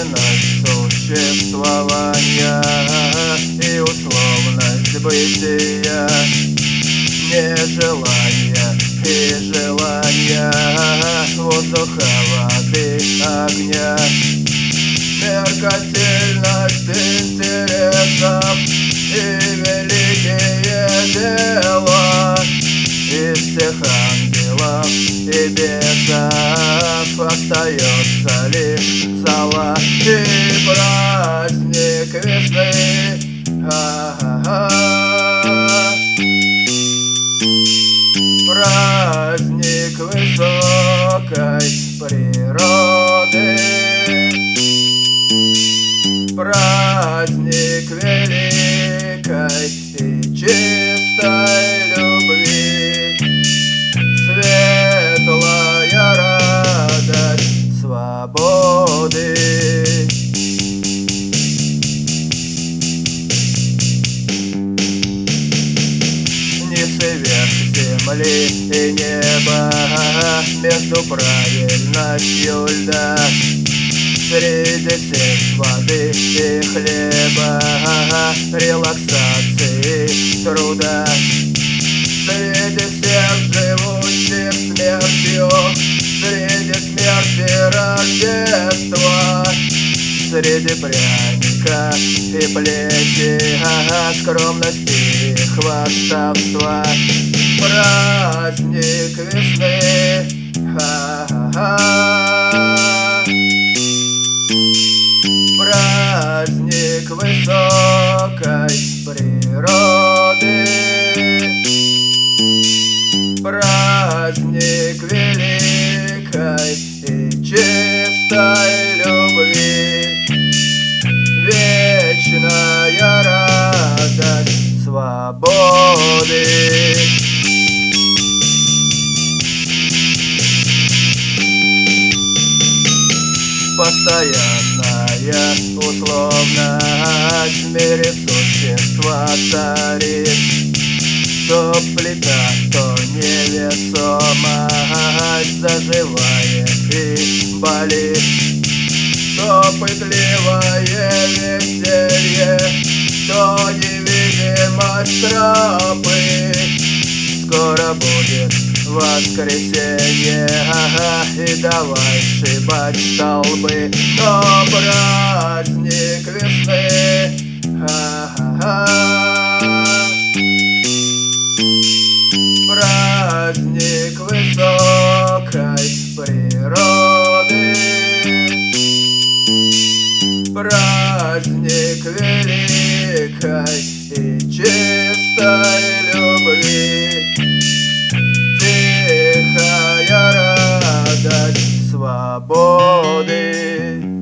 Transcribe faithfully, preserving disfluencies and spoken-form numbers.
Неизменность существования и условность бытия, нежелание и желание воздуха, воды, огня, меркантильность интересов и великие дела. Из всех ангелов и бесов остается лишь зола и праздник весны. А-а-а. Праздник высокой природы, праздник великой и чистой любви, светлая радость свободы. Не сверх земли и неба, между правильностью льда, среди всех воды и хлеба, релаксации, труда, среди всех живущих смертью, среди смерти Рождества, среди пряника и плети, скромности и хвастовства. Праздник весны. Ха-ха-ха. Праздник высокой природы, праздник великой и чистой любви, вечная радость свободы. Постоянная условность в мире существа царит, то плита, то невесомость заживает и болит, то пытливое веселье, то невидимость тропы. Скоро будет воскресенье, ага, и давай сшибать столбы. Но праздник весны, ха-ха-ха. Праздник высокой природы, праздник великой и чистой любви, тихая радость свободы.